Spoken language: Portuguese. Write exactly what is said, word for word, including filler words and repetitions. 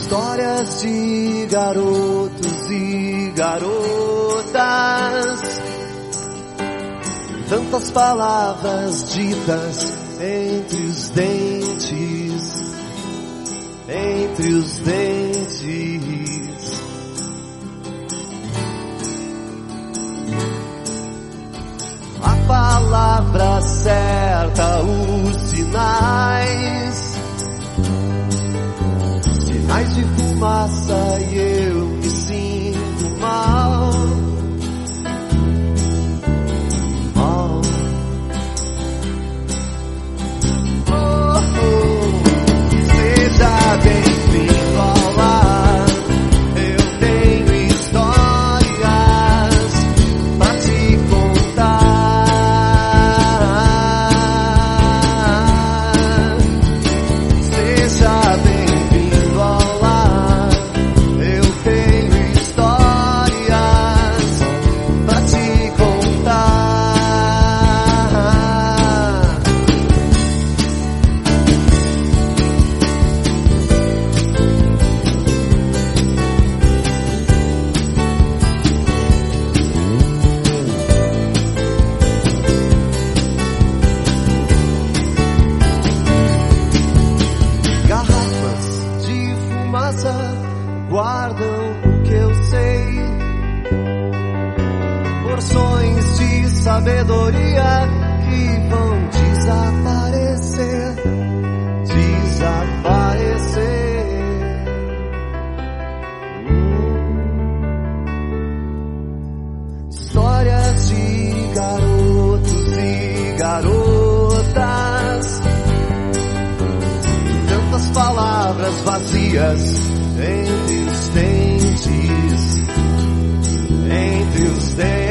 Histórias de garotos e garotas, tantas palavras ditas entre os dentes, entre os dentes. A palavra certa, os sinais, sinais de fumaça, e eu me sinto mal, mal. Oh, oh. Seja bem-vindo ao lar, eu tenho histórias pra te contar. Seja bem-vindo ao lar, eu tenho histórias pra te contar. Garrafas de fumaça guardam o que eu sei, porções de sabedoria que vão desaparecer, desaparecer. Hum. Histórias de garotos e garotas, tantas palavras vazias entre os dentes, entre os dentes.